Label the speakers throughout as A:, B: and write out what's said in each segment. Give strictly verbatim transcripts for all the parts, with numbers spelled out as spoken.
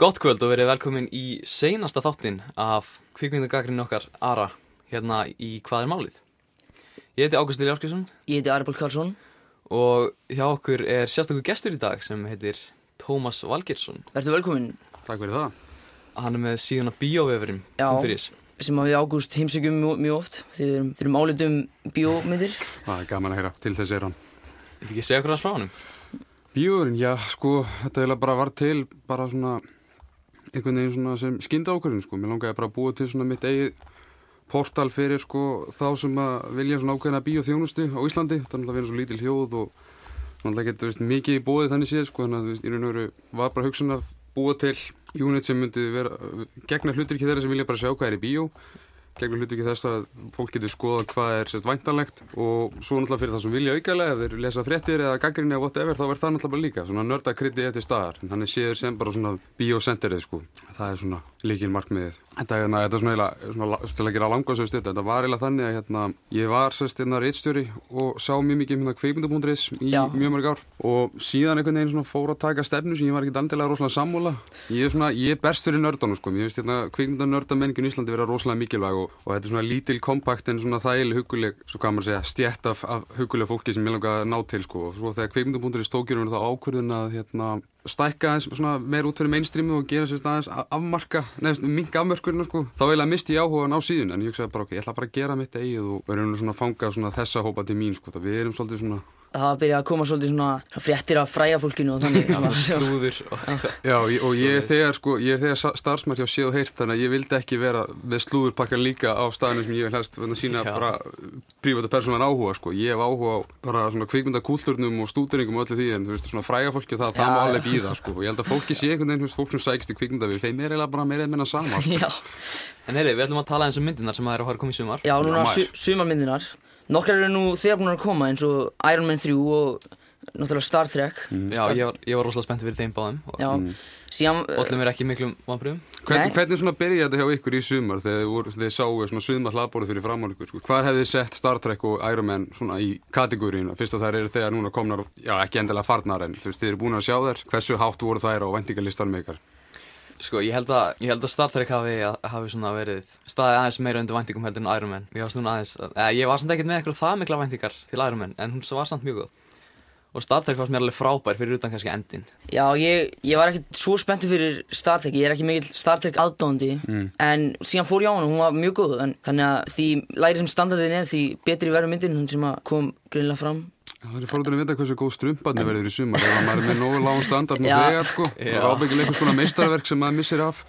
A: Gott kvöld og verið velkomin í seinasta þáttinn af kvikmyndagagnrýni okkar Ara hérna í Hvað er málið? Ég heiti Ágúst Elí Ásgeirsson.
B: Ég heiti Ari Páll Karlsson.
A: Og hjá okkur er sérstakur gestur í dag sem heitir Tómas Valgeirsson.
B: Vertu velkomin.
C: Takk fyrir það.
A: Hann er með síðuna biovefurinn punktur is.
B: Sem að við Ágúst heimsækjum mjög, mjög oft. Þegar við erum, við erum álitum bíómyndir.
C: Það er gaman að heyra, til þess er hann.
A: Viltu ekki segja okkur hans frá honum?
C: Bíóverinn, já, sko, þetta eiginlega bara var til bara svona einhvern veginn svona sem skynda ákvörðun, sko. Mér langaði bara að búa til svona mitt eigið portal fyrir, sko, þá sem að vilja svona ákveðna bíóþjónustu á Íslandi. Það er náttúrulega verið svo lítil þjóð og náttúrulega getur, veist, mikið í boði þannig séð, sko. Þannig að, þú veist, í raun og veru var bara hugsun að búa til unit sem myndi vera gegna hlutirki þeirra sem vilja bara sjá hvað er í bíó. Gegna hlutirki þess að fólk getur skoðað hvað er sérst væntanlegt og svo náttúrulega fyrir það sem vilja aukalega, ef þeir lesa fréttir eða gagnrýni eða whatever, þá verður það náttúrulega bara líka svona nördakryddið eftir staðar. Hann er séður sem bara svona bíósenterið, sko. Það er svona lykilmarkmiðið. Þetta er hérna, þetta er svona eiginlega, svona til að gera langasögu stutt, þetta var eiginlega þannig að hérna, ég var sérst hérna ritstjóri og sá mjög mikið um hérna kvikmynda punktur is í Já. mjög mörg ár og síðan einhvern veginn svona fór að taka stefnu sem ég var ekkert endilega rosalega sammála. Ég er svona, ég er berst fyrir nördunum, sko. Mér finnst hérna kvikmynda nördamenningin í Íslandi vera rosalega mikilvæg og, og þetta er svona lítil kompakt en svona þægileg hugguleg, svo kann maður segja, stjætt af, af huggulega fólki sem ég langaði að ná til, sko. Og svo þegar kvikmynda punktur is tók ég þá ákvörðun að hérna stækka aðeins svona meir út fyrir mainstreamu og gera sérst aðeins afmarka, nefnst minnka afmörkurinn, sko. Þá eiginlega misti ég áhugan á síðun en ég hugsaði bara ok, ég ætla bara að gera mitt eigið og verðum svona að fanga svona þessa hópa til mín, sko. Við erum svolítið svona
B: Það var að byrja að koma svolítið svona fréttir af fræga fólkinu og þannig.
A: Slúður.
C: Já, og ég er þegar, sko, ég er þegar starfsmaður hjá Séð og Heyrt, þannig að ég vildi ekki vera með slúðurpakkan líka á staðinu sem ég vil helst sína bara prívat og persónulegan áhuga, sko. Ég hef áhuga á bara svona kvikmyndakúltúrnum og stúderingum og öllu því, en þú veist, svona fræga fólki það, það má alveg bíða, sko. Og ég held að fólki sé einhvern veginn, fólk sem sækist í kvikmyndavél, þeim er eiginlega bara meira eða minna sama, sko.
B: Já.
A: En heyri, við ætlum að tala eins um myndirnar sem það er að fara að koma í sumar.
B: Já, núna su sumarmyndirnar. Nokkrar eru nú þegar búin að koma eins og Iron Man þrjú og náttúrulega Star Trek.
A: Mm. Já, Star... ég var, ég var rosalega spennt fyrir þeim báðum.
B: Já, mm. síðan...
A: Ollum er ekki miklum vonbrigðum.
C: Hvernig, hvernig svona byrjaði þetta hjá ykkur í sumar þegar þið sáu svona sumar hlaðborð fyrir fram á ykkur, sko? Hvar hefði þið sett Star Trek og Iron Man svona í kategóríuna? Fyrst að þær eru þegar núna komnar, já, ekki endilega farnar en þú veist, þið eru búin að sjá þær. Hversu hátt voru þær á væntingalistanum ykkar?
A: Sko, ég held að, ég held að Star Trek hafi, hafi svona verið staðið aðeins meira undir væntingum heldur en Iron Man. Ég var svona aðeins, eða ég var samt ekkert með eitthvað það mikla væntingar til Iron Man, en hún var samt mjög góð. Og Star Trek fannst mér alveg frábær fyrir utan kannski endin. Já,
B: ég, ég var ekkert svo spenntur fyrir Star Trek, ég er ekki mikill Star Trek aðdáandi, mm. en síðan fór ég á hana, hún var mjög góð, en þannig að því lægri sem standardin er, því betri verður myndin, hún sem kom greinilega fram.
C: Já, það er fórhundur að vita hversu góð strumparnir verður í sumar ef maður er með nógu lágan standard nú þegar, sko. Það er ábyggilega einhvers konar meistarverk sem maður missir af.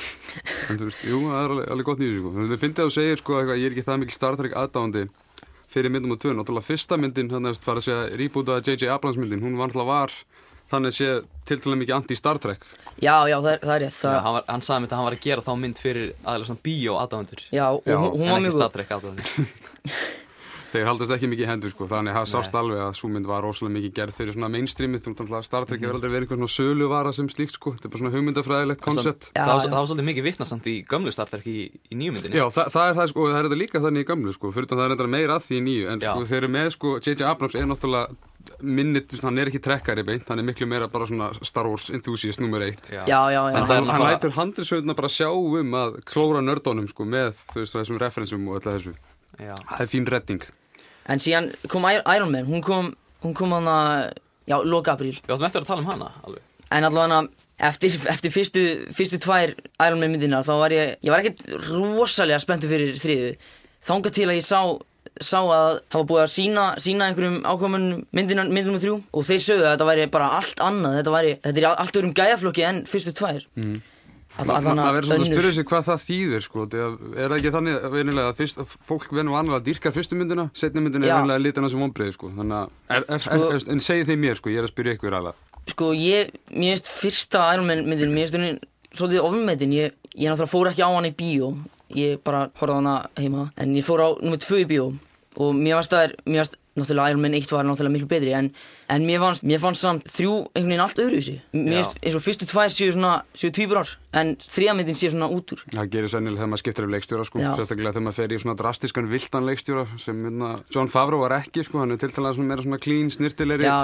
C: En þú veist, jú, það er alveg, alveg gott nýður, sko. Þú finnst að þú segir, sko, eitthvað, ég er ekki það mikil Star Trek aðdáandi fyrir myndum og tvö. Náttúrulega fyrsta myndin, þannig að fara að segja reboota J J Abrams myndin, hún var náttúrulega var þannig að sé tiltölulega mikið anti-Star Trek.
B: Já, já, það er, það er rétt. Það...
A: Já, hann, var, hann sagði mér að hann var að gera þá mynd fyrir aðeins svona bíó-aðdáendur.
B: Já, og já. Hún, hún var mjög
A: Star Trek aðdáendur.
C: Þeir haldast ekki mikið í hendur, sko, þannig að það sást alveg að sú mynd var rosalega mikið gerð fyrir svona mainstreamið, þannig að Star Trek hefur aldrei verið einhvern svona söluvara sem slíkt, sko, þetta er bara svona hugmyndafræðilegt koncept.
A: Það var, það var svolítið mikið vitnasamt í gömlu Star Trek í, í nýju myndinni.
C: Já, það, það er það, sko, það er þetta líka þannig í gömlu, sko, fyrir það er þetta meira að því í nýju, en Já. Sko, þeir eru með, sko, J J Abrams er náttúrulega minnit, hann er ekki trekkari beint, hann er miklu meira bara svona Star Wars enthusiast nummer eitt.
B: Já, já, já.
C: En hann, hann lætur handriðsöðuna bara sjá um að klóra nördónum, sko, með þú veist, þessum referensum og öllu þessu. Já. Það er fín redding.
B: En síðan kom Iron Man, hún kom, hún kom hana, já, lok apríl.
A: Já, þú ættir að tala um hana, alveg.
B: En allavega eftir, eftir fyrstu, fyrstu tvær Iron Man myndina, þá var ég, ég var ekkert rosalega spenntur fyrir þriðu. Þangað til að ég sá, sá að það var búið að sína, sína einhverjum ákvæmun myndina, myndinum þrjú. Og þeir sögðu að þetta væri bara allt annað, þetta væri, þetta er allt öðrum gæjaflokki en fyrstu tvær. Mm.
C: Það verður svona að spyrja sig hvað það þýðir, sko. Er það ekki þannig að, fyrst, að fólk verður vanlega að dýrka fyrstu myndina, seinni myndina er vanlega að lita hana sem vonbrigði, sko. Þannig að, er, er, sko, er, en segið þeim mér, sko, ég er að spyrja ykkur alveg.
B: Sko, ég, mér finnst fyrsta Iron Man myndin, mér finnst henni svolítið ofmetin. Ég, ég náttúrulega fór ekki á hana í bíó, ég bara horfði á hana heima, en ég fór á númer tvö í bíó og mér fannst það er, mér fannst náttúrulega Iron Man eitt var náttúrulega miklu betri en, en mér fannst, mér fannst samt þrjú einhvern veginn allt öðruvísi. Mér finnst eins og fyrstu tvær séu svona, séu tvíburar en þriðja myndin séu svona út úr.
C: Það gerir sennilega þegar maður skiptir um leikstjóra, sko. Já. Sérstaklega þegar maður fer í svona drastiskan viltan leikstjóra sem minna, Jon Favreau var ekki, sko, hann er tiltalað svona meira svona clean, snirtilegri.
B: Já, já.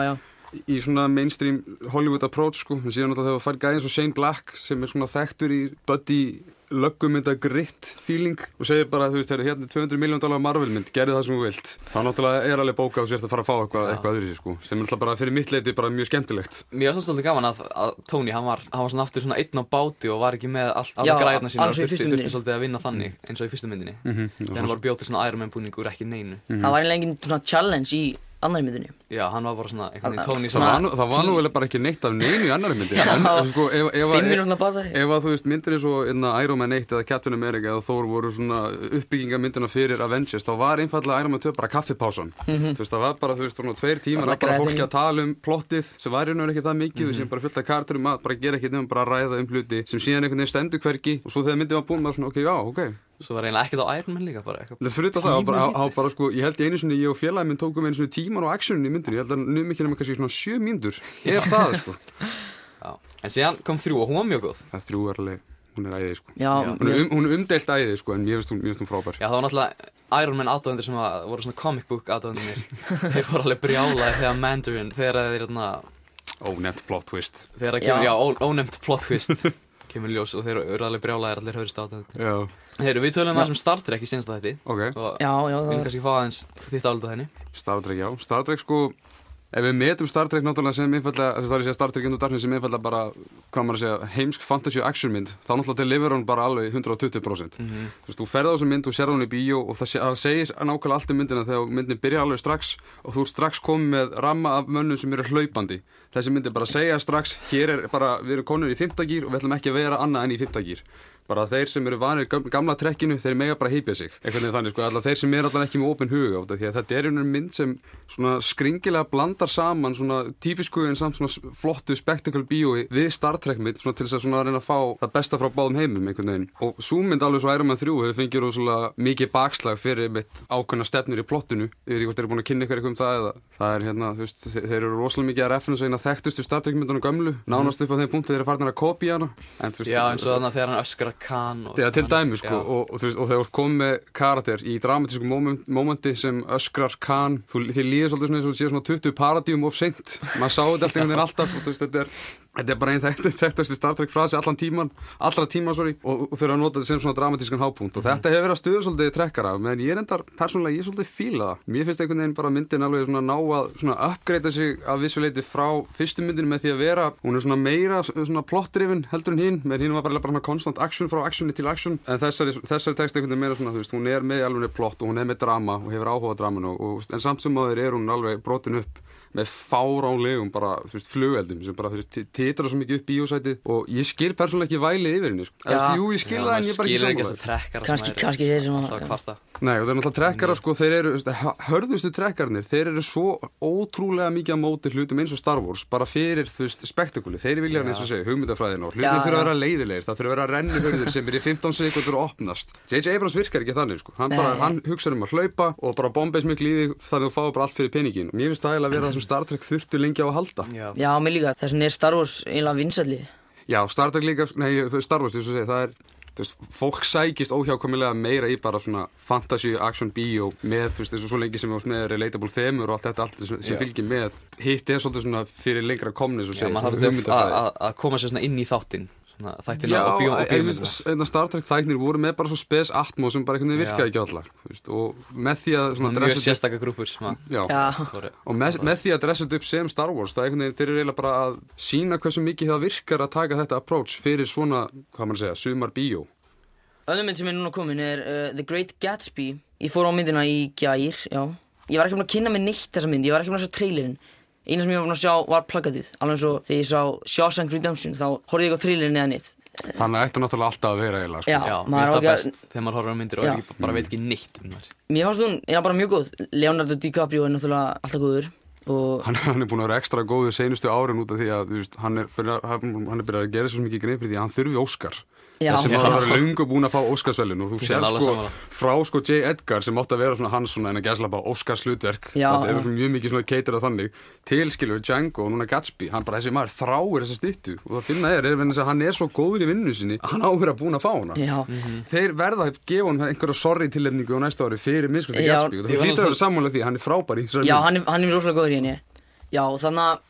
C: í svona mainstream Hollywood approach sko, en síðan náttúrulega þegar það fær gæðin svo Shane Black sem er svona þekktur í buddy löggumynda gritt feeling og segir bara, þú veist, hérna tvö hundruð milljón dollara Marvel-mynd, gerði það sem þú vilt. Þá náttúrulega er alveg bókað og sért að fara að fá eitthvað, eitthvað öðru sér, sko, sem er náttúrulega bara fyrir mitt leiti bara mjög skemmtilegt.
A: Mér var svolítið gaman að, að Tony, hann var, hann var svona aftur svona einn á báti og var ekki með allt, alla græðna sína og þurfti, þurfti svolítið að vinna þannig, eins og í fyrstu myndinni.
C: Mm-hmm.
A: Þegar hann var bjótið svona Iron Man búningur ekki neinu.
C: Mm-hmm.
B: Það var eiginlega engin svona challenge í annari myndinni.
A: Já, hann var bara svona einhvern veginn Tony
C: það var, nú, það var nú vel bara ekki neitt af neinu í annari myndi. En, sko, ef, ef,
B: Fimm mínútna batari.
C: Ef að þú veist myndir eins og Iron Man eitt eða Captain America eða Thor voru svona uppbyggingamyndina fyrir Avengers, þá var einfallega Iron Man tvö bara kaffipásan. Mm-hmm. Þú veist, það var bara, þú veist, svona tveir tímar að bara fólki að tala um plottið sem var í raun og ekki það mikið, mm-hmm. sem bara fullt af karakterum að bara gera ekkert nefnum bara að ræða um hluti sem síðan einhvern veginn stendur hvergi og svo þegar myndin var búin maður svona, ok, já, ok.
A: Svo var eiginlega ekkert á Iron Man líka bara eitthvað.
C: Það fyrir þetta það, bara, á, bara sko, ég held í einu sinni, ég og félagi minn tókum einu sinni tíman á actionin í myndinni, ég held að nú mikið nema kannski svona sjö mínútur, ef það, sko.
A: Já, en síðan kom þrjú og hún var mjög góð.
C: Það þrjú er alveg, hún er æði, sko.
B: Já,
C: hún er, um, hún er umdeilt æði, sko, en mér finnst hún, mér finnst hún frábær.
A: Já, það var náttúrulega Iron Man aðdáendur sem að, voru svona comic book aðdáendurnir. Þeir voru alveg brjálaðir þegar Mandarin, þegar þeir hérna
C: ónefnt plot twist.
A: Þegar það kemur, já, já ónefnt plot twist kemur ljós og þeir eru alveg brjálaðir allir höfðust aðdáendur.
C: Já.
A: Heyru, við tölum aðeins um Star Trek í seinasta þætti.
C: Okay.
A: Og
B: já, já,
A: við viljum kannski fá aðeins þitt álit á henni.
C: Star Trek, já. Star Trek, sko, ef við metum Star Trek náttúrulega sem einfallega, þess að það er að segja Star Trek Into Darkness sem einfallega bara, hvað maður að segja, heimsk fantasy action mynd, þá náttúrulega delivera hún bara alveg hundrað og tuttugu prósent. Mm-hmm. Þú veist, þú ferð á þessu mynd og sérð hún í bíó og það, það segir nákvæmlega allt um myndina þegar myndin byrja alveg strax og þú ert strax komið með ramma af mönnum sem eru hlaupandi. Þessi myndi bara segja strax, hér er bara, við erum konur í fimmta gír og við ætlum ekki að vera annað en í fimmta gír. Bara þeir sem eru vanir gamla trekkinu, þeir mega bara hypja sig. Eitthvað nefnir þannig, sko, allar þeir sem er allar ekki með opinn huga á þetta, því að þetta er einhvern mynd sem svona skringilega blandar saman svona típisku en samt svona flottu spektakl bíói við Star Trek mynd, svona til þess að svona reyna að fá það besta frá báðum heimum einhvern veginn. Og sú mynd alveg svo Iron Man þrjú hefur fengið rosalega mikið bakslag fyrir mitt ákveðna stefnur í plottinu. Ég veit ekki hvort þeir eru búin að kynna ykkur eitthvað um það eða það er hérna, þú veist, þeir eru rosalega mikið að referensa eina þekktustu Star Trek myndunum gömlu, nánast upp á þeim punkti þeir eru farnir að kopía hana. En, veist,
A: já, eins og þannig að þegar hann öskrar Khan og
C: þegar til dæmi, sko, og, og, og, og þegar þú ert komið með karakter í dramatísku moment, momenti sem öskrar Khan, þú, þið líður svolítið svona eins og þú séu svona tuttugu paradíum of seint, maður sá þetta alltaf einhvern veginn alltaf, og þú veist, þetta er Þetta er bara einn þekkt, þekktasti Star Trek frasi allan tíman, allra tíman, sorry, og, og þau eru að nota þetta sem svona dramatískan hápunkt og þetta hefur verið að stuða svolítið trekkara, menn ég er endar persónulega, ég er svolítið fíla það. Mér finnst einhvern veginn bara myndin alveg svona ná að svona uppgreita sig að vissu leyti frá fyrstu myndinu með því að vera, hún er svona meira svona plot-driven heldur en hinn, með hinn var bara bara svona konstant action frá actioni til action, en þessari, þessari text einhvern veginn meira svona, þú veist, hún er með alveg plot og hún er með drama og hefur áhuga á dramanu og, en samt sem áður er hún alveg brotin upp með fáránlegum bara, þú veist, flugeldum sem bara, þú veist, titrar svo mikið upp bíósætið og ég skil persónulega ekki vælið yfir henni, sko. Já. Eða, jú, ég skil já, það en ég er bara ekki
A: sammála.
B: Kannski, kannski þeir sem að...
A: kvarta.
C: Nei, og það er náttúrulega trekkara, sko, þeir eru, hörðustu trekkarnir, þeir eru svo ótrúlega mikið að móti hlutum eins og Star Wars, bara fyrir, þú veist, spektakuli. Þeir vilja eins og segja, hugmyndafræðina og hlutir þurfa að vera leiðilegir, það þurfa að vera rennihörður sem er í fimmtán sekúndur og opnast. J J Abrams virkar ekki þannig, sko. Hann, bara, hann hugsa um að hlaupa og bara bomba eins miklu í þig þannig að þú fáir bara allt fyrir peningin. Mér finnst það eiginlega að vera það sem Star Trek þurftu lengi á að halda.
B: Já, Já mér líka, þess vegna er Star Wars eiginlega vinsælli. Já,
C: Star Trek líka, nei, Star Wars, þess að segja, það er, þú veist, fólk sækist óhjákvæmilega meira í bara svona fantasy, action, bíó með, þú veist, eins og svo lengi sem við átt með relatable þemur og allt þetta, allt sem, sem fylgir með. Hitt er svolítið svona fyrir lengra komni, svo segja. Já, maður
A: þarf að koma sér svona inn í þáttinn. Þættina og bíó og bíómyndina.
C: Já, Star Trek þættinir voru með bara svo spes atmó sem bara einhvern veginn virkaði ekki allar, þú veist, og með því að svona
A: mjög sérstaka grúpur sem að
C: já, og með, með því að dressa þetta upp sem Star Wars, það er einhvern veginn, þeir eru eiginlega bara að sína hversu mikið það virkar að taka þetta approach fyrir svona, hvað maður segja, sumar bíó.
B: Önnur mynd sem er núna komin er uh, The Great Gatsby. Ég fór á myndina í gær, já. Ég var ekki búin að kynna mig neitt þessa mynd, ég var ekki búin að sjá trailerinn. Eina sem ég var búin að sjá var plakatið, alveg eins og þegar ég sá Shawshank Redemption, þá horfði ég á trailerinn eða neitt.
C: Þannig að þetta náttúrulega alltaf að vera eiginlega, sko.
B: Já,
A: já mér finnst það best þegar maður horfir á myndir og ekki, bara veit ekki neitt um þær.
B: Mér fannst hún eiginlega bara mjög góð. Leonardo DiCaprio er náttúrulega alltaf góður. Og
C: hann, hann er búin að vera ekstra góður seinustu árin út af því að, þú veist, hann er, fyrir, hann er byrjað að gera svo mikið grein fyrir því að hann þurfi Óskar.
B: Já.
C: Þessi maður var löngu búinn að fá Óskarsverðlaun og þú sér sko frá sko J. Edgar sem átti að vera svona hans svona en að gæslappa Óskarshlutverk, þetta er mjög mikið svona keitirað þannig, tilskilur Django og núna Gatsby, hann bara þessi maður þráir þessa styttu og það finna er, er að hann er svo góður í vinnu sinni að hann áver að búin að fá hana. Mm-hmm. Þeir verða að gefa hann einhverja sorry tilnefningu á næsta ári fyrir miskusti Gatsby og það hlýtur að vera sammála því, hann er frábær í þessari mynd.
B: Já, hann er, hann er rosalega góður í henni. Já, þannig að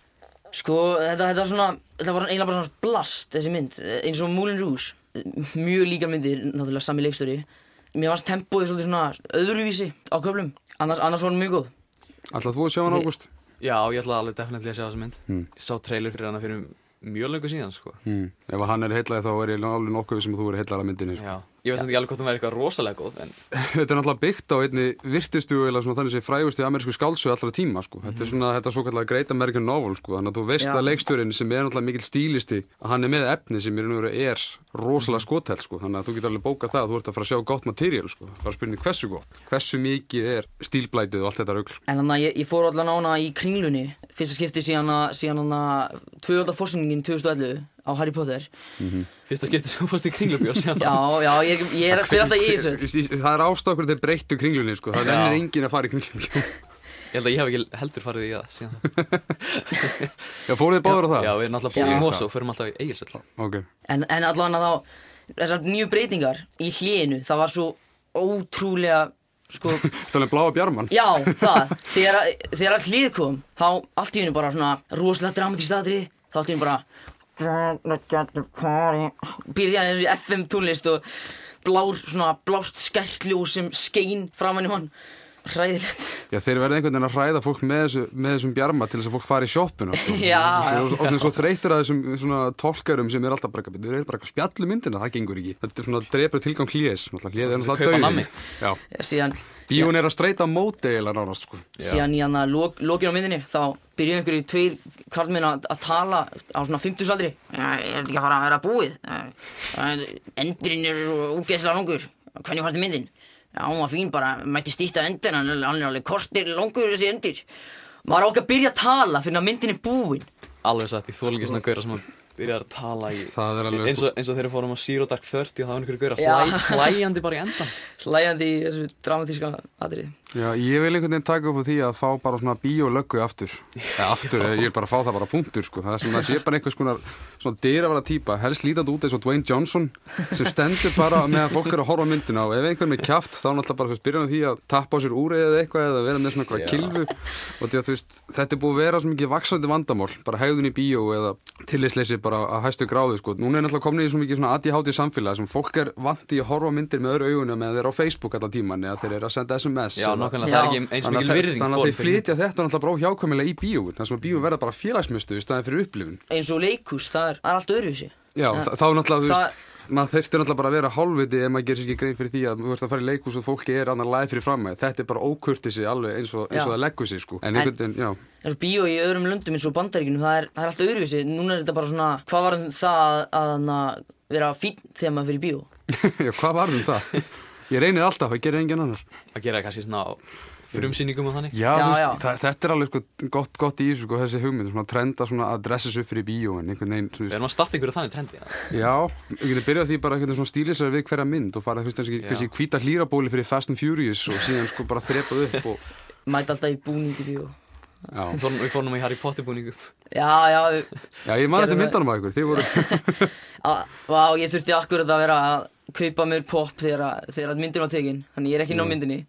B: Sko, þetta, þetta, svona, þetta var eiginlega bara svona blast, þessi mynd, eins og Moulin Rouge. Mjög líka myndir, náttúrulega sami leikstjóri. Mér fannst tempóið svolítið svona öðruvísi á köflum, annars, annars var hann mjög góð.
C: Ætlar þú að sjá hann, Ágúst?
A: Já, ég ætla alveg definitílega að sjá þessa mynd.
C: Mm.
A: Ég sá trailer fyrir hana fyrir mjög löngu síðan, sko.
C: Mm. Ef hann er heillaði þá er ég alveg nokkuð sem þú er heillaði að myndinni, sko.
A: Já, ég veist ekki alveg hvort hún væri eitthvað rosalega góð, en...
C: Þetta er náttúrulega byggt á einni virtustu eða svona þannig sé frægustu amerísku skáldsögu allra tíma, sko. Þetta er svona þetta svo kallega Great American Novel, sko. Þannig að þú veist
B: Já.
C: að leikstjórinn sem er náttúrulega mikill stílisti að hann er með efni sem í raun og veru er rosalega skothelt, sko. Þannig að þú getur alveg bókað það að þú ert að fara að sjá gott material, sko. Það er spurning hversu gott, hversu mikið er stílblætið og allt þetta rugl.
B: En þannig að ég, ég fór allan á hana í Kringlunni, fyrsta skipti síðan að, síðan hana tvöfaldarforsýningin tvö þúsund og ellefu á Harry Potter.
C: Mm-hmm.
A: Fyrsta skipti sem þú fórst í Kringlubíó síðan.
B: Já, já, ég, ég er fyrir alltaf í þessu.
C: Það er ástæður þeir breyttu Kringlunni, sko. Það
A: Já.
C: er enginn að fara í Kringlubíó.
A: Ég held að ég hef ekki heldur farið í það síðan.
C: Já, fóruð þið báður á það?
A: Já, við erum alltaf búin
B: Já.
A: í Mosó og förum alltaf í Egilsöll.
C: Ok.
B: En, en allan að þá, þessar nýju breytingar í hlénu, það var svo ótrúlega, sko,
C: Það er bláa bjarman.
B: já, það, þegar, að- þegar að hlið kom, þá allt í hennu bara svona rosalega dramatískt atriði, þá allt í hennu bara byrjaði þessi F M tónlist og blár, svona blást skærtljós sem skein framan í hann, hræðilegt.
C: Já, þeir verða einhvern veginn að hræða fólk með, þessu, með þessum bjarma til þess að fólk fari í sjoppuna, sko.
B: Já,
C: Og það er svo þreytur að þessum svona tolkarum sem er alltaf bara eitthvað, þeir eru bara eitthvað spjallu myndina, það gengur ekki. Þetta er svona drepur tilgang hlés, hlés er
A: Kaupa
C: náttúrulega
A: nammi.
C: dauði. Já,
B: síðan,
C: bíón er að streyta á móti eiginlega nánast, sko.
B: síðan í hann að lok, lokin á myndinni, þá byrjuði einhverju tveir karlmenn að, að tala á svona fimmtugsaldri. Já, ég er ekki að fara að vera búið. Endurinn er úgeðslega langur. Hvernig fannst þér myndin? Já, hún var fín bara, mætti stýtta endin, hann er alveg kortir langur þessi endir. Maður á ekki að byrja að tala fyrir að myndin er búin.
A: Alveg satt, ég þól ekki svona gauðra sem að byrja að tala í...
C: Það er alveg-
A: Eins og, eins og þegar við fórum á Zero Dark Thirty og það var einhverju gauðra
B: Já.
A: hlæ, hlæjandi bara í endan.
B: Hlæjandi í þessu dramatíska atriði.
C: Já, ég vil einhvern veginn taka upp á því að fá bara svona bíólöggu aftur. Eða aftur, ég vil bara fá það bara punktur, sko. Það er sem að sé bara einhvers konar svona dyravara típa, helst lítandi út eins og Dwayne Johnson, sem stendur bara meðan fólk er að horfa á myndina og ef einhvern með kjaft þá náttúrulega bara fyrst byrjan á því að tappa á sér úrið eða eitthvað eða vera með svona eitthvað
A: Já.
C: kilfu og því að þú veist, þetta er búið að vera svo mikið vaxandi vandamál, bara hegðun í bíó eða tillitsleysi bara að hæstu gráðu, sko. Núna er náttúrulega komin í svo mikið svona A D H D samfélag sem fólk er vant í að horfa á myndir með öðru augunum meðan þeir eru á Facebook allan tíman eða þeir eru að senda S M S
A: Já,
C: eða-
A: nákvæmlega,
B: Já.
A: það er ekki eins
C: Þannig
A: mikil
C: að,
A: virðing
C: þannig að
A: borin
C: þeir
A: fyrir
C: flytja þetta náttúrulega bara óhjákvæmilega í bíóin þar sem að bíóin verða bara félagsmiðstöð í staðin fyrir upplifun.
B: Eins og leikhús, það er, það er allt öðruvísi.
C: Já,
B: Ja.
C: þa- þá náttúrulega, þú
B: Það-
C: veist, maður þurfti náttúrulega bara að vera hálfviti ef maður gerir sér ekki grein fyrir því að þú veist að fara í leikhús og fólki er annar læð fyrir fram með. Þetta er bara ókurtisi alveg eins og, eins og
B: Já.
C: það leggur sig, sko. En
B: En-
C: einhvern veginn, já.
B: eins og bíó í öðrum löndum eins og Bandaríkjunum, það er, það er allt öðruvísi. Núna er þetta bara svona, hvað var það að, að vera fínn þegar maður fyrir bíó?
C: já, hvað var um það? Ég reynir alltaf, það gerir enginn annar.
A: að gera kannski svona á frumsýningum og þannig.
C: Já,
B: Já,
C: þú veist,
B: já.
C: það, þetta er alveg sko, gott, gott í þessu, sko, þessi hugmynd, svona trenda svona að dressa sig upp fyrir bíó en einhvern veginn, þú
A: Við
C: veist,
A: erum að starta einhverju þannig trendi. Ja.
C: já, ég geti byrjað því bara einhvern veginn svona stílisar við hverja mynd og fara, þú veist, kannski,
A: Já.
C: kannski hvíta hlýrabóli fyrir Fast and Furious og síðan sko bara þrepað upp og,
B: Mæti alltaf í búningi bíó.
C: já.
A: Við fórum, við fórum í Harry Potter búningu.
B: Já, já,
C: Já, ég man
B: Gerðu
C: þetta
B: það.
C: myndanum á ykkur, þið voru,
B: á, vá, ég þurfti akkurat að vera að kaupa mér pop þegar, að- þegar að myndin var tekin. Þannig ég er ekki inn á myndinni.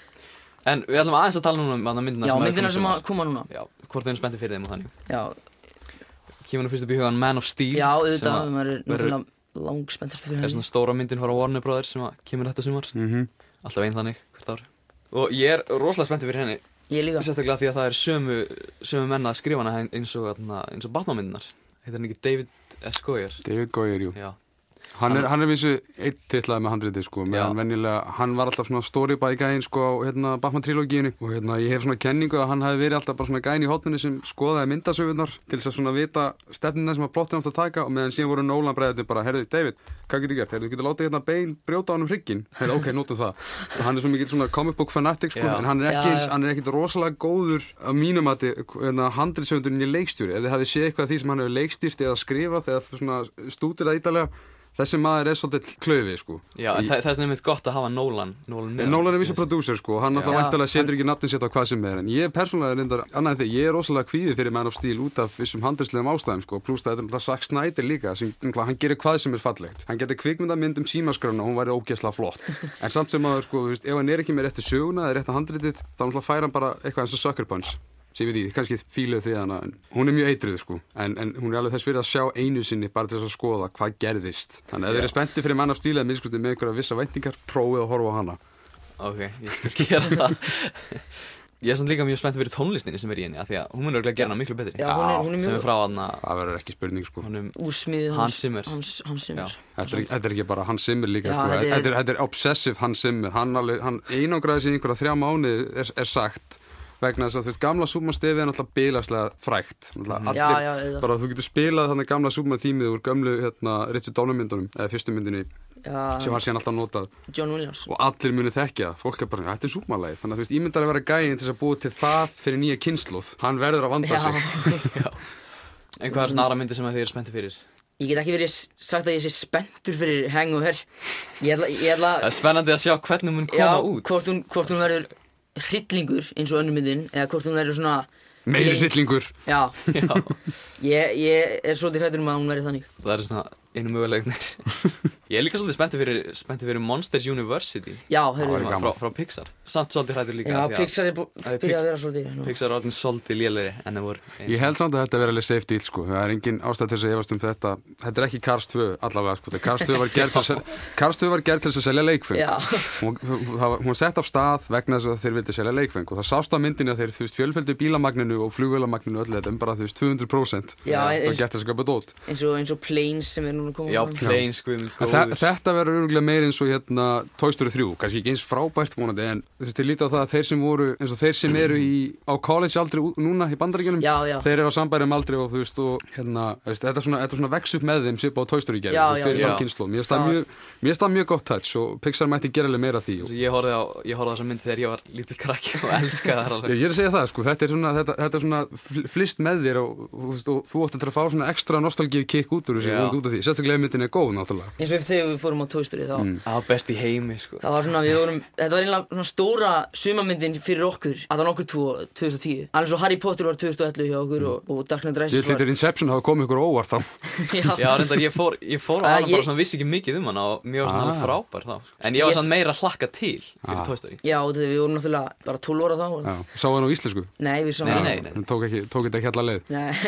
A: En við ætlum aðeins að tala núna um þarna myndina
B: Já,
A: sem er
B: myndina
A: að
B: sem
A: koma
B: að koma núna.
A: Já, hvort þau erum spenntið fyrir þeim og þannig.
B: Já,
A: Kemur nú fyrst upp í hugan Man of Steel.
B: já,
A: sem
B: auðvitað,
A: að
B: maður er
A: verður-
B: náttúrulega langspenntast fyrir
A: er
B: henni.
A: svona stóra myndin frá Warner Brothers sem að kemur þetta sumar.
C: mhm,
A: Alltaf einn þannig, hvert ár. Og ég er rosalega spenntið fyrir henni.
B: Ég líka.
A: Sérstaklega því að það er sömu, sömu menna að skrifa hana eins og, þarna- eins og Batman-myndinar. Heitir hann ekki David S. Goyer?
C: David Goyer, jú.
A: Já.
C: Hann er, hann er vissu eitt titlaði með handriti, sko, meðan venjulega, hann var alltaf svona story-by gæinn, sko, á, hérna, Batman-trilógíunni og hérna, ég hef svona kenningu að hann hafi verið alltaf bara svona gæinn í hotnunni sem skoðaði myndasögurnar til þess að svona vita stefnina sem að plottin átt að taka og meðan síðan voru Nolan breiðið bara, herðu, David, hvað getur gert? Herðu, þú getur látið hérna bein brjóta á hann um hrygginn? Herðu, ok, notum það. Og hann er svo mikið svona comic book fanatic, sko,
A: Já.
C: en hann er ekki
B: Já,
C: eins,
B: já.
C: hann er ekkit rosalega góður að mínum að hérna, handritsöfundurinn í leikstjóri. Ef þið hafið séð eitthvað af því sem hann hefur leikstýrt eða skrifað eða svona stúdirað ítalega, þessi maður er svolítið klaufi, sko.
A: Já, en
C: Í-
A: það, það er svona einmitt gott að hafa Nolan. Nolan, með.
C: Nolan er vissu prodúser, sko, hann alltaf
B: Já.
C: væntanlega setur ekki nafnin sitt á hvað sem er, en ég persónulega reyndar, annað en því, ég er rosalega kvíðið fyrir Man of Steel út af vissum handriðslegum ástæðum, sko, pluss það er alltaf Zack Snyder líka, sem náttúrulega, hann gerir hvað sem er fallegt. Hann getur kvikmyndamynd um símaskrána og hún væri ógeðslega flott. En samt sem að, sko, þú veist, ef hann er ekki með réttu söguna eða réttu handritið, þá náttúrulega fær hann bara eitthvað eins og Sucker Punch. sem ég veit í, kannski fíluð því hana, en hún er mjög eitruð sko, en, en hún er alveg þess fyrir að sjá einu sinni bara til þess að skoða hvað gerðist. Þannig að ef þið eru spenntir fyrir Man of Steel eða miskusti með einhverja vissa væntingar, prófið að horfa á hana.
A: Ok, ég skal gera það. Ég er samt líka mjög spennt fyrir tónlistinni sem er í henni, af því að hún mun örugglega gera hana miklu betri.
B: Já, hún er, hún er
A: sem
B: mjög
A: er frá hana,
C: Það verður ekki spurning sko.
A: honum
B: úrsmíð
A: Hans Zimmer.
B: Hans, Hans Zimmer.
A: Já.
C: Þetta er, þetta er ekki bara Hans Zimmer líka
B: Já,
C: sko.
B: þetta er-
C: Þetta er, þetta er obsessive Hans Zimmer. Hann, alveg, hann einangraði sig í einhverja þrjá mánuði er, er sagt vegna þess að þú veist, gamla Superman-stefið er náttúrulega bilarslega frægt. Náttúrulega allir,
B: Já, já, auðvitað.
C: bara þú getur spilað þannig gamla Superman-þýmið úr gömlu hérna, Richard Donner myndunum, eða fyrstu myndinni
B: Já,
C: sem var síðan alltaf notað
B: John Williams.
C: og allir muni þekkja, fólk er bara, þetta er Superman-lagið. Þannig að þú veist, ímyndar að vera gæinn til þess að búa til það fyrir nýja kynslóð. Hann verður að vanda
B: Já.
C: sig.
A: En hvað er svona aðra myndir sem að þið eru spenntir fyrir?
B: Ég get ekki verið s- sagt að ég sé spenntur fyrir Hangover. Ég ætla, ég ætla
A: Það er spennandi að sjá hvernig hún mun koma
B: já,
A: út.
B: hvort hún, hvort hún verður hryllingur eins og önnur myndin, eða hvort hún verður svona
C: Meiri
B: Ég-
C: hryllingur.
B: Já,
A: Já,
B: ég, ég er svolítið hræddur um að hún verði þannig.
A: það er svona einu mögulegnir. Ég er líka svolítið spenntur fyrir, spenntur fyrir Monsters University
B: Já,
C: Það
B: heyrðu,
C: væri
A: sem var
C: gaman.
A: frá, frá Pixar. Samt svolítið hræddur líka.
B: já,
A: af því að
B: Pixar er bú-
A: Það er
B: byrjað að
A: Pix-
B: vera svolítið nú.
A: Pixar er orðin svolítið lélegri en það voru.
C: Ég held samt að þetta verði alveg safe deal sko. Það er engin ástæð til þess að efast um þetta. Þetta er ekki Cars tvö allavega sko. Cars tvö var gerð til þess að Cars tvö var gerð til þess að selja leikfeng.
B: Já.
C: Hún, það var- hún var sett af stað vegna þess að þeir vildi selja leikfeng og það sást á myndinni að þeir þú veist fjölföldu bílamagninu og flugvélamagninu og öllu þetta um bara þú veist tvö hundruð prósent.
B: Já,
C: það
B: eins-
C: gett þess að skapa dót.
B: eins og, eins og Planes sem er núna komið
A: Já,
B: fram.
A: Planes, guðmund,
C: En þe
A: góður.
C: þetta verður öruglega meir eins og hérna Toy Story þrjú, kannski ekki eins frábært vonandi en þú veist, þið lítið á það að þeir sem voru eins og þeir sem eru í, á college aldrei ú- núna í Bandaríkjunum,
B: Já, já.
C: þeir eru á sambærum aldrei og þú veist, og hérna þú veist, þetta er svona, þetta er svona vex upp með þeim svipa á Toy Story gerði,
B: Já,
C: þú veist,
B: já,
C: þeir eru
A: já.
C: þann kynnslóð mér finnst það
B: Já.
C: mjög, mér finnst það mjög gott touch og Pixar mætti gera alveg meira af því og,
A: Ég horfði á, ég horfði á þessa mynd þegar ég var lítill krakki og elskaði það
C: ég,
A: alveg.
C: ég er að segja það, sko, þetta er svona þetta, þetta er svona fl- flist með þér og, og, þú veist, og þú átti til að fá svona ekstra nostalgíu kick út úr þessu,
A: Já.
C: út af því, sérstaklega ef myndin er góð náttúrulega.
B: Eins og þegar við fórum á Toy Story þá.
C: Mm.
A: Það var best í heimi, sko.
B: Það var svona, við vorum, þetta var einlega svona stóra sumarmyndin fyrir okkur, að það var okkur tvo, tvö þúsund og tíu. Alveg svo Harry Potter var tvö þúsund og ellefu hjá okkur og, og Dark Knight
C: Ég
B: Rises
C: hlutir Inception hafa komið ykkur á óvart þá.
B: Já,
A: Já, reyndar, ég fór, ég fór á
B: Ah,
A: hana
B: ég-
A: bara svona vissi ekki mikið um hana og mér var svona
C: Ah.
A: alveg frábær þá. En ég var
B: Ég-
A: svona meira að hlakka til fyrir
C: Ah.
A: Toy Story.
B: Já, og þetta við vorum náttúrulega bara tólf ára þá. og-
C: Já, sá hann á íslensku.
B: Nei, við sáum
A: Nei,
B: hana-
A: nei, nei.
C: Hann tók ekki, tók þetta ekki alla leið.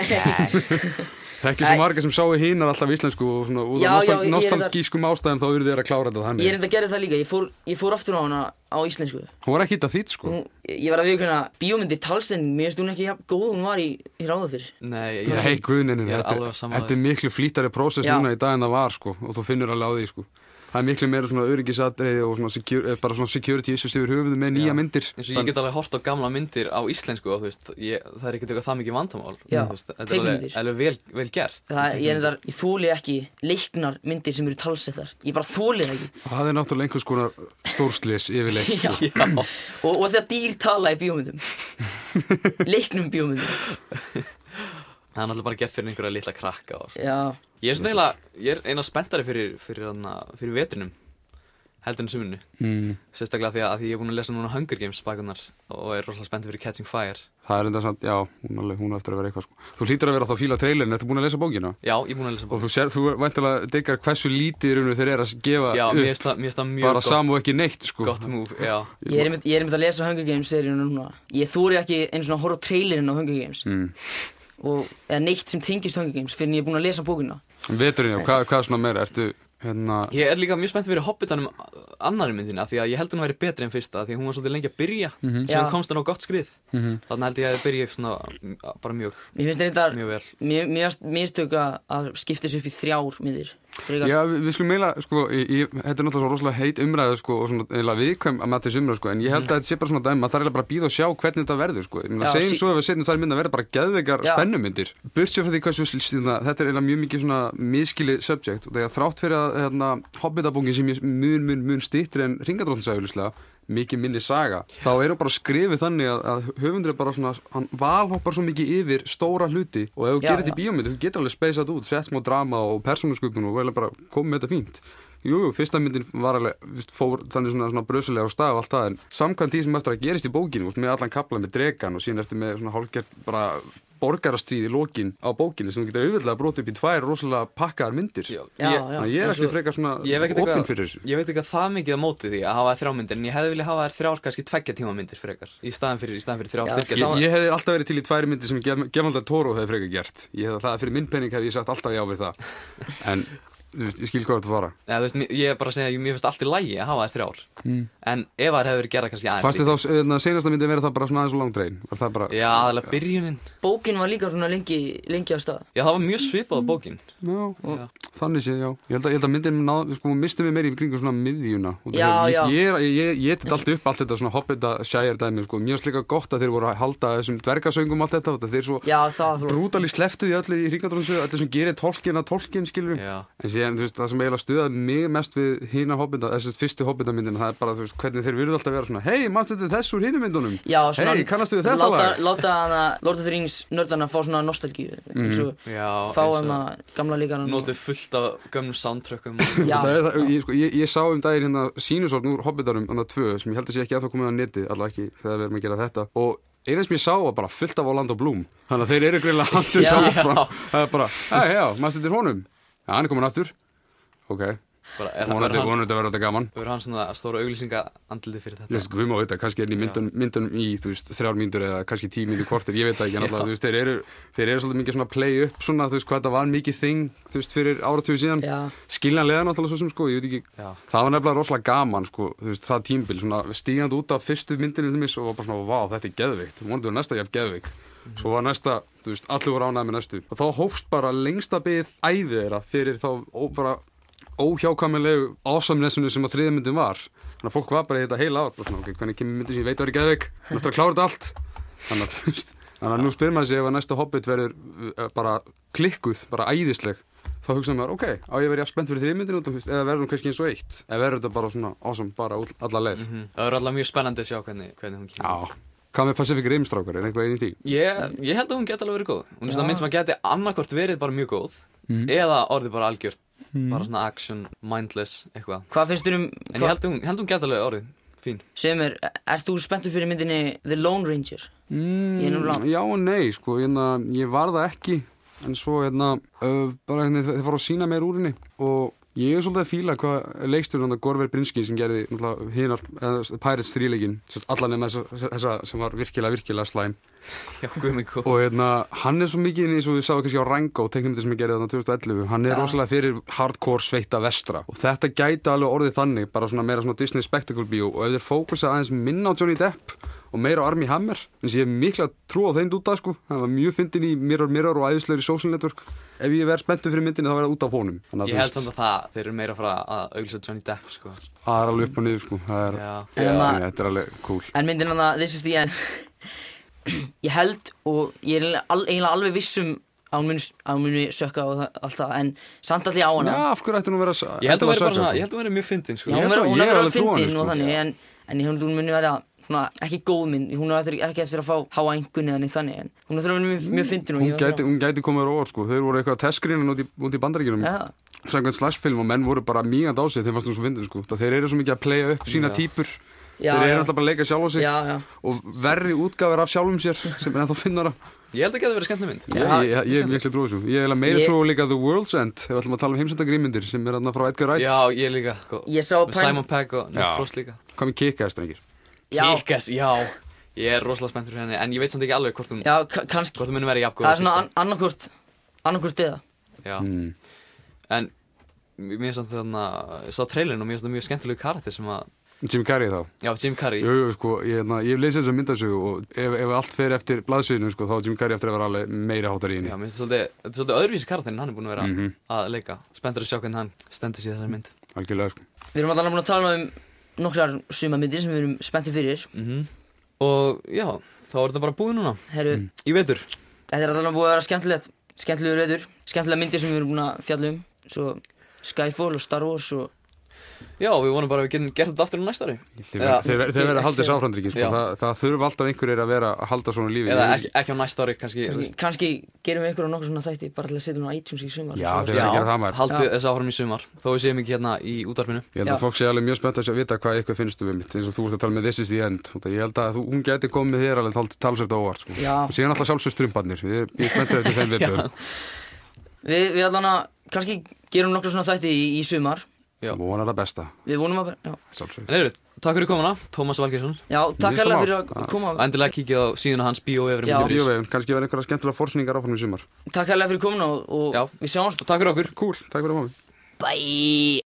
B: Nei.
C: Það er ekki svo marga sem sáu hínar alltaf íslensku og svona út
B: Já,
C: af
B: já,
C: nostal
B: ég er
C: nostalgískum ástæðum þá eru þeir að klára þetta
B: Ég er
C: þannig.
B: enda að gera það líka, ég fór, ég fór aftur á hana á íslensku.
C: Hún var ekki þetta þýtt sko.
B: Hún, ég var að viðkvæmna bíómyndir talsinn, mér finnst hún ekki jafn góð hún var í, í ráða fyrir.
A: Nei, ég,
C: Já, hei guðninin,
A: Ég er
C: þetta,
A: alveg á
C: er-
A: sama
C: þetta er miklu flýtari prósess
B: Já.
C: núna í dag en það var sko og þú finnur alveg á því sko. Það er miklu meira svona öryggisatriði og svona secure, eh, bara svona security issues yfir höfuðu með nýja
A: Já.
C: myndir.
A: eins og ég get alveg hort á gamla myndir á íslensku og þú veist, ég, það er ekkert eitthvað það mikið vandamál.
B: Já,
A: Þú veist, þetta er alveg,
B: teiknimyndir.
A: alveg vel, vel gert.
B: Það, ég er enda, ég þóli ekki leiknar myndir sem eru talsettar. Ég bara þóli það ekki.
C: Það er náttúrulega einhvers konar stórslis yfirleitt sko.
B: Já.
A: Já,
B: Og, og þegar dýr tala í bíómyndum. Leiknum bíómyndum.
A: það er náttúrulega bara gert fyrir einhverja litla krakka og
B: Já.
A: Ég er svona eiginlega, ég er eina spenntari fyrir, fyrir, hana, fyrir vetrinum heldur en suminu.
C: Mm.
A: Sérstaklega því að, að því ég er búin að lesa núna Hunger Games bækurnar og er rosalega spenntið fyrir Catching Fire.
C: Það er enda samt, já, hún, alveg, hún á eftir að vera eitthvað sko. Þú hlýtur að vera þá að fíla trailerin, ertu búin að lesa bókina?
A: Já, ég er búin að lesa
C: Og
A: bók.
C: þú, sér, þú væntanlega diggar hversu lítið í raun og þeir eru að gefa
A: Já,
C: upp
A: mér finnst það, mér finnst það mjög
C: bara
A: gott,
C: sam og ekki neitt sko.
A: gott move, já.
B: Ég er einmitt, ég er einmitt að lesa Hunger Games seríuna núna. Ég þóri ekki einu svona að horfa á trailerinn á Hunger Games.
C: Mm.
B: Og, eða neitt sem tengist Hunger Games fyrir en ég er búin að lesa bókina.
C: Veturinn, já, hvað, hvað svona meira, ertu hérna
A: Ég er líka mjög spenntið fyrir Hobbitanum annari myndina af því að ég held hún væri betri en fyrsta af því að hún var svolítið lengi að byrja
C: Mhm.
A: síðan
B: Já.
A: komst hann á gott skrið
C: Mhm.
A: þannig held ég að það byrja svona mm, bara mjög,
B: Mér finnst þetta,
A: mjög vel.
B: mér mér finnst mistök að- að skipta þessu upp í þrjár myndir. Frekar-
C: Já, við, við skulum eiginlega, sko, ég, ég, þetta er náttúrulega svo rosalega heit umræðu, sko, og svona eiginlega viðkvæm að maður til umræðu, sko, en ég held að þetta sé bara svona dæmi, maður þarf eiginlega bara að býða og sjá hvernig þetta verður, sko. Ég meina,
B: Já,
C: segjum
B: sí-
C: svo ef við setjum þær mynd að verða bara geðveikar
B: Já.
C: spennumyndir. Burtsér frá því hversu, svona, þetta er eiginlega mjög mikið svona miskilið subject, og þegar þrátt fyrir að, hérna, Hobbitabókin sem ég mun, mun, mun styttri en Hringadróttinsægulislega, mikið minni saga, þá eru bara skrifið þannig að, að höfundur er bara svona, hann valhoppar svo mikið yfir stóra hluti og ef þú
B: Já,
C: gerir þetta í
B: já.
C: bíómynd, þú getur alveg speysað út, sett smá drama og persónusköpun og vel bara komið með þetta fínt. Jú, jú, fyrsta myndin var alveg, viðst, fór þannig svona, svona brösulega á stað og allt það, en samkvæmt því sem eftir að gerist í bókinu, viðst, með allan kapla með dregan og síðan eftir með svona hálfgerð bara borgarastríð í lokin á bókinni sem þú getur auðvitað brotið upp í tvær rosalega pakkaðar myndir.
A: Já,
B: Já,
A: ég,
B: já.
C: Þannig að ég er ekki frekar svona
A: ég veit ekki
C: opinn
A: eitthvað-
C: fyrir þessu.
A: ég veit ekki að það mikið á móti því að hafa þrjá myndir, en ég hefði viljað hafa þær þrjár kannski tveggja tíma myndir frekar í staðan fyrir, í staðan fyrir þrjár
B: Já,
A: þriggja
C: Ég,
A: tíma.
C: ég hefði alltaf verið til í tvær myndir sem Gefaldar Toro hefði frekar gert. Ég hefði það fyrir minn penning hefði ég sagt alltaf já við það. En þú veist, ég skil hvað þetta fara.
A: Ja, þú veist, mér- ég er bara að segja, mér finnst allt í lagi að hafa þær þrjár,
C: Mm.
A: en ef þær hefur verið gerða kannski aðeins
C: Fannst þið þá hérna, seinasta myndi verið það bara svona aðeins og langdregin? Var það bara...
A: Já, aðalega byrjunin.
B: Bókin var líka svona lengi, lengi á stað.
A: Já, það var mjög svipað á bókin.
C: Já,
A: Já.
C: þannig séð, já. Ég held að, ég held að myndin náð, sko, misti mig meiri í kringum svona miðjuna. Út af
B: Já,
C: því að
B: já.
C: Ég, ég, ég, ég etið allt upp, allt þetta svona hobbita shire dæmi, sko. Mér finnst líka gott að þeir voru að halda þessum dvergasöngum allt þetta, þetta. Þeir svo
B: Já, það var flott.
C: brútali sleftu því öllu í hringadrónsögu, allir sem gerir tolkin að tolkin, skilur.
A: Já.
C: En síðan, þú veist, það sem eiginlega stuðaði mig mest við hina hobbita, þessi fyrstu hobbita myndina, það er bara, þú veist, hvernig þeir virðu alltaf vera svona, hei, manstu þetta þessu úr hinum myndunum?
B: Já, svona
C: Hei, kannastu við þetta
B: láta,
C: lag?
B: láta hana Lord of the Rings nördana fá svona nostalgíu eins og
A: Já,
B: fá
A: eins og
B: hana gamla líkanan
A: notið fullt af gömnum soundtrackum.
B: Já.
C: Það er það, ég, sko, ég, ég sá um daginn hérna sínusórn úr Hobbitanum, þannig að tvö, sem ég held að sé ekki að það komið á netið, allavega ekki þegar við erum að gera þetta, og eina sem ég sá var bara fullt af Orlando Bloom, þannig að þeir eru greinilega handið
B: Já.
C: saman, það er bara, hei, já, maður stættir honum, já, hann er komin aftur, ok,
A: Bara, er,
C: vonandi,
A: verður hann,
C: vonandi að vera þetta gaman,
A: verður hann svona stóra auglýsinga andliti fyrir þetta?
C: ég veist, við má vita, kannski er í myndun, myndun í, þú veist, þrjár mínútur eða kannski tíu mínútur kortir, ég veit það ekki, en alltaf, þú veist, þeir eru, þeir eru svolítið mikið svona play up, svona, þú veist, hvað þetta var mikið thing, þú veist, fyrir áratugur síðan,
B: Já,
C: skiljanlega náttúrulega svo sem, sko, ég veit ekki,
A: Já.
C: það var nefnilega rosalega gaman, sko, þú veist, það tímbil, svona stígandi út af fyrstu myndinni til mis og var bara svona, vá, þetta er geðveikt, vonandi var næsta jafn geðveik, svo var næsta, þú veist, allir voru ánægði með næstu, og þá hófst bara lengsta bið ævi þeirra fyrir þá ó, bara óhjákvæmilegu awesomenessinu sem að þriðja myndin var, þannig að fólk var bara í þetta heila ár, bara svona, ok, hvernig kemur myndin sem ég veit að vera geðveik, næstu að klára þetta allt, þannig að, þú veist, þannig að nú spyr maður sig ef að næsta Hobbit verður uh, bara klikkuð, bara æðisleg, þá hugsaðum maður, ok, á ég verið jafn spennt fyrir þriðja myndin út, eða verður hún kannski eins og eitt, eða verður þetta bara svona awesome, bara út alla leið.
A: Mm. Það verður alltaf mjög spennandi að sjá hvernig, hvernig hún kemur.
C: Já. Hvað með Pacific Rim strákar, er eitthvað einn í því?
A: Ég, ég held að hún geti alveg verið góð. Hún er svona
B: Já.
A: mynd sem að geti annarkvort verið bara mjög góð,
C: Mhm.
A: eða orðið bara algjört, bara svona action, mindless, eitthvað.
B: hvað finnst þér um
A: En ég held að hún, ég held að hún geti alveg orðið fín.
B: Segðu mér, ert þú spenntur fyrir myndinni The Lone Ranger?
C: Mm,
B: Ég er nefnilega-
C: já og nei, sko, hérna, ég var það ekki, en svo, hérna, uh, bara hérna, þeir fara að sína meir úr henni og ég er svolítið að fíla hvað leiksturinn hann Gore Verbinski sem gerði náttúrulega hinar, eða Pirates þríleikin, allan nema þessa, þessa sem var virkilega, virkilega slæm.
A: Já, guð mig góð.
C: Og hérna, hann er svo mikið eins og við sáum kannski á Rango, teiknumyndir sem ég gerði þarna tvö þúsund og ellefu, hann er
B: Já.
C: rosalega fyrir hardcore sveita vestra og þetta gæti alveg orðið þannig, bara svona meira svona Disney Spectacle bíó og ef þeir fókusa aðeins minna á Johnny Depp og meira á Armie Hammer, en ég hef mikla trú á þeim út af, sko, hann var mjög fyndin í Mirror Mirror og æðislegri Social Network, ef ég verð spenntur fyrir myndinni þá verð það út af honum. Þannig að
A: Ég
C: þú
A: held
C: veist,
A: samt að það, þeir eru meira að fara að auglýsa Johnny Depp, sko.
C: það er alveg upp og niður, sko, það er,
A: Já.
B: En
C: já,
B: það-
C: þetta er alveg cool.
B: En myndin hana This is the End Ég held og ég er al, eiginlega alveg vissum að hún muni, að hún muni sökka og það, allt það, en samt allir á hana.
C: Já, af hverju ætti nú að vera
A: Ég held að vera bara
C: sökka,
A: svona,
C: sko?
A: ég held að vera mjög fyndin, sko.
B: Já,
C: ég
B: hún
C: held
B: verður
C: að-
B: hún
C: ég er
B: er
C: alveg
B: að
C: trúa henni,
B: fyndin og
C: sko.
B: þannig, en, en ég held að hún muni vera svona ekki góð mynd, hún er eftir, ekki eftir að fá háa einhvern eða neitt þannig, en hún er að vera mjög, mjög fyndin og
C: Hún
B: ég var
C: gæti, hún gæti komið þér óvart, sko, þeir voru eitthvað testgrínin út í, út í bandaríkjunum.
B: Já,
C: Samkvæmt slashfilm og menn voru bara mýgand á sig þeim fannst þú svo fyndin, sko. Það þeir eru svo mikið að playa upp sína
A: Já.
C: típur,
B: já,
C: þeir eru
B: já,
C: alltaf bara að leika sjálf á sig
B: já, já.
C: og verri útgáfur af sjálfum sér sem er ennþá finnara.
A: Ég held að geti verið skemmtileg mynd.
C: Ég, ég, ég er miklu trúið þessu. Ég er eiginlega meira
B: Ég-
C: trúið líka The World's End, ef við ætlum að tala um heimsendagrýmyndir sem er þarna frá Edgar Wright.
A: Já, ég líka, sko.
B: Ég sá
A: Með Simon Pegg og Nick
C: Já.
A: Frost líka.
C: Hvað með Kick-Ass, drengir?
B: Já,
A: Kick-Ass, já. Ég er rosalega spenntur fyrir henni, en ég veit samt ekki alveg hvort hún,
B: já, ka- kannski
A: hvort hún muni vera jafn góð.
B: Það er svona an annarkvort annarkvort eða
A: Já,
C: Mm.
A: en mér finnst samt þarna, ég sá trailin og mér finnst það mjög skemmtilegu karakter sem að,
C: Jim Carrey þá?
A: já, Jim Carrey.
C: Jú, jú, sko, ég, na, ég hef leysið þessu myndasögu og ef, ef allt fer eftir blaðsviðinu, sko, þá er Jim Carrey eftir að vera alveg meiri háttar í henni.
A: Já, mér finnst það svolítið, þetta er svolítið öðruvísi karakter en hann er búin að vera
C: Mhm.
A: að leika. Spenntur að sjá hvernig hann stendur sig í þessari mynd.
C: Algjörlega, sko.
B: Við erum allavega búin að tala um nokkrar sumamyndir sem við erum spenntið fyrir.
A: Mm Og já, þá er þetta bara búið núna.
B: Herru,
C: Mm.
A: Í vetur.
B: þetta er allavega búið að vera skemmtilegt, skemmtilegur veður, skemmtilega myndir sem við erum búin að fjalla um, svo Skyfall og Star Wars og
A: Já, við vonum bara að við getum gert þetta aftur á næsta ári.
C: Þeir verða að halda þessu áframdrykki, sko. Það, það þurfa alltaf einhverjir að vera að halda svona lífi.
A: Eða ekki, ekki á næsta ári, kannski.
B: Kannski, kannski gerum við einhverjum nokkuð svona þætti bara til að setja hún á iTunes í sumar.
C: Já, þeir verða að gera það maður.
A: Haldið þessu áfram í sumar, þó við séum ekki hérna í útvarpinu.
C: Ég held að fólk sé alveg mjög spennt að vita hvað eitthvað finnst um mitt, eins og þú ert að tala með This is the end. Ég held að þú, hún geti komið þér alveg talsvert á óvart, sko. Og síðan alltaf sjálfsög strumparnir. Ég er spenntur eftir þeim viðtöðum.
B: Við, við allan að kannski gerum nokkuð svona þætti í, í sumar.
C: Já. Og vonar það besta.
B: Við vonum að, já.
C: Sjálfsög.
A: En Eyrut, takk fyrir komuna, Tómas Valgeirsson.
B: Já, takk hérlega fyrir að koma.
A: Endilega kíkið á síðuna hans Bíóvefurinn.
C: Já, Bíóvefurinn, kannski verða einhverja skemmtilega forsýningar áfram í sumar.
B: Takk hérlega fyrir komuna og, og við sjáumst.
A: Takk fyrir okkur.
C: Cool, takk fyrir að koma.
B: Bye.